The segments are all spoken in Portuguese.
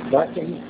Bate aí.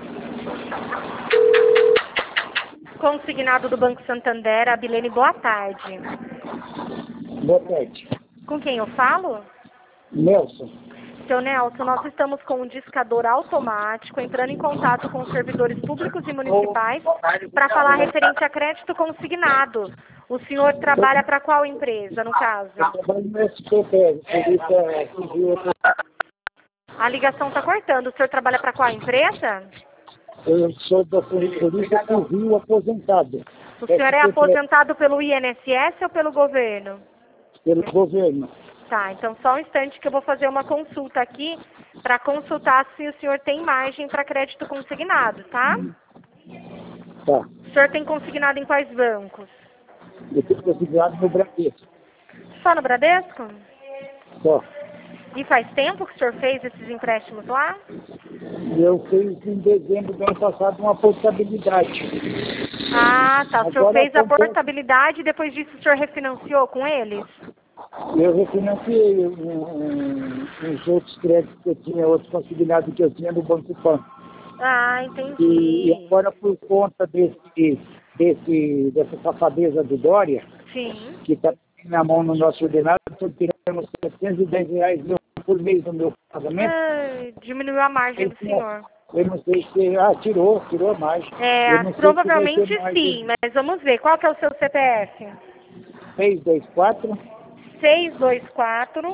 Consignado do Banco Santander, Abilene, boa tarde. Boa tarde. Com quem eu falo? Nelson. Seu Nelson, nós estamos com um discador automático entrando em contato com os servidores públicos e municipais para falar referente a crédito consignado. O senhor trabalha para qual empresa, no caso? Eu trabalho no SPPR, Polícia Civil. A ligação está cortando. O senhor trabalha para qual empresa? Eu sou da Polícia Civil aposentado. O senhor é aposentado pelo INSS ou pelo governo? Pelo governo. Tá, então só um instante que eu vou fazer uma consulta aqui para consultar se o senhor tem margem para crédito consignado, tá? Tá. O senhor tem consignado em quais bancos? Eu tenho consignado no Bradesco. Só no Bradesco? Só. E faz tempo que o senhor fez esses empréstimos lá? Eu fiz em dezembro do ano passado uma portabilidade. Ah, tá. O senhor Agora fez a portabilidade e depois disso o senhor refinanciou com eles? eu refinanciei uns outros créditos que eu tinha, outros consignados que eu tinha no Banco Pan. Ah, entendi. E agora, por conta dessa safadeza do Dória, Sim. que está na mão no nosso ordenado, estou tirando R$710 por mês do meu pagamento. Ah, diminuiu a margem do senhor. Eu não sei se... tirou mais. É, provavelmente sim, mas vamos ver. Qual que é o seu CPF? 624 624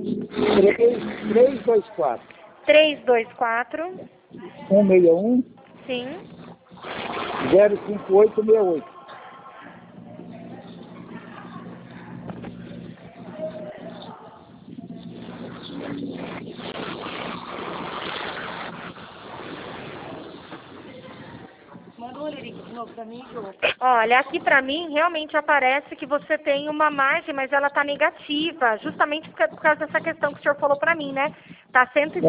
324 324 161 sim. 05868. Olha, aqui pra mim realmente aparece que você tem uma margem, mas ela tá negativa, justamente por causa dessa questão que o senhor falou pra mim, né? Tá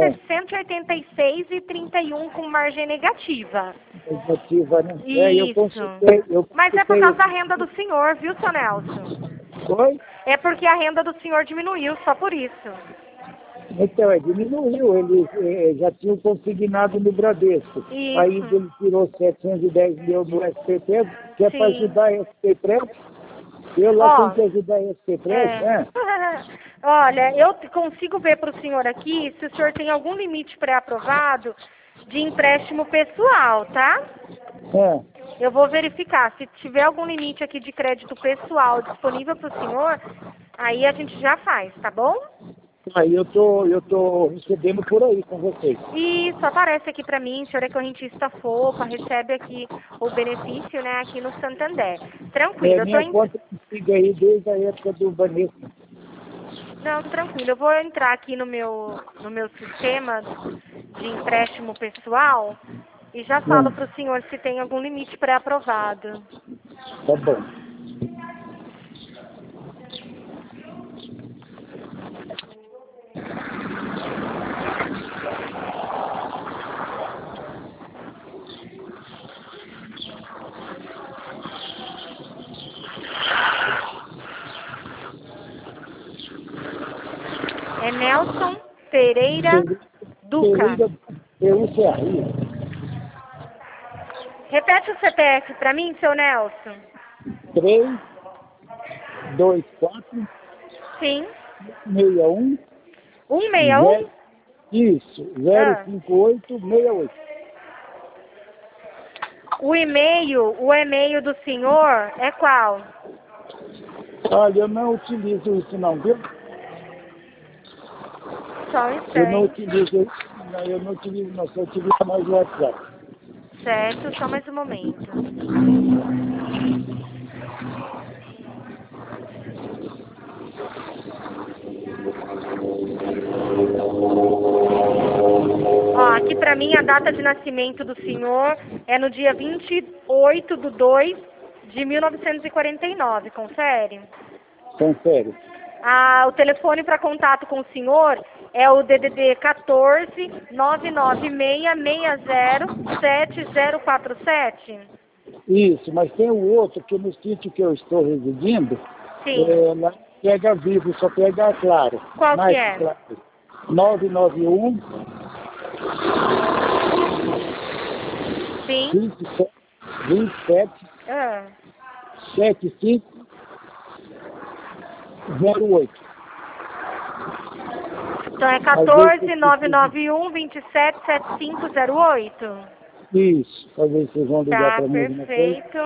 186,31 com margem negativa. Negativa, né? Isso. Mas é por causa da renda do senhor, viu, seu Nelson? Oi? É porque a renda do senhor diminuiu, só por isso. Então, diminuiu, ele já tinha consignado no Bradesco. Isso. Aí ele tirou 710 mil no SPP, que é para ajudar a SPPREV. Eu lá tenho que ajudar a SPPREV, né? Olha, eu consigo ver para o senhor aqui se o senhor tem algum limite pré-aprovado de empréstimo pessoal, tá? Eu vou verificar. Se tiver algum limite aqui de crédito pessoal disponível para o senhor, aí a gente já faz, tá bom? Aí eu tô recebendo por aí com vocês. Isso, aparece aqui pra mim, o senhor é correntista FOPA, recebe aqui o benefício, né, aqui no Santander. Tranquilo, eu tô minha conta siga aí desde a época do Banesco. Não, tranquilo, eu vou entrar aqui no meu sistema de empréstimo pessoal e já falo pro senhor se tem algum limite pré-aprovado. Tá bom. É Nelson Pereira Duca. Repete o CPF para mim, seu Nelson. 324 Sim. 61 161? Isso, 05868. O e-mail do senhor é qual? Olha, eu não utilizo isso não, viu? Só um instante. Eu não utilizo, não, só utilizo mais o WhatsApp. Certo, só mais um momento. Ó, aqui pra mim a data de nascimento do senhor é no dia 28/2/1949, confere? Confere. O telefone para contato com o senhor é o DDD 14 99660 7047. Isso, mas tem o outro que no sítio que eu estou residindo, lá pega vivo, só pega claro. Qual que é? Claro. 991 Sim. 27 7508. Então é 14.991.277508. Isso, talvez vocês vão ligar para mim. Tá, perfeito.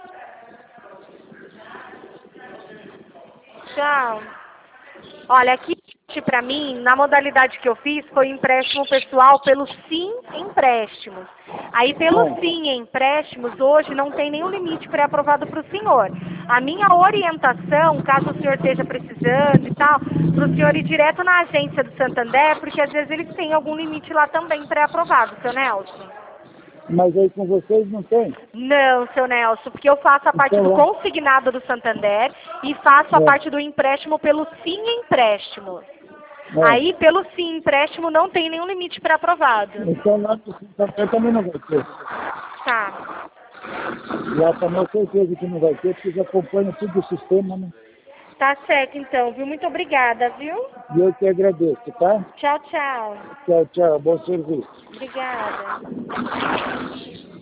Tchau. Olha, aqui para mim, na modalidade que eu fiz, foi empréstimo pessoal pelo Sim Empréstimos. Aí pelo Sim Empréstimos, hoje não tem nenhum limite pré-aprovado para o senhor. A minha orientação, caso o senhor esteja precisando e tal, para o senhor ir direto na agência do Santander, porque às vezes eles têm algum limite lá também pré-aprovado, seu Nelson. Mas aí com vocês não tem? Não, seu Nelson, porque eu faço a parte do consignado do Santander e faço a parte do empréstimo pelo Sim Empréstimo. Aí, pelo Sim Empréstimo, não tem nenhum limite para aprovado. Então lá no Santander também não vai ter. Tá. Lá também eu tenho certeza que não vai ter, porque eles acompanham tudo o sistema, né? Tá certo, então, viu? Muito obrigada, viu? E eu que agradeço, tá? Tchau, tchau. Tchau, tchau. Bom serviço. Obrigada.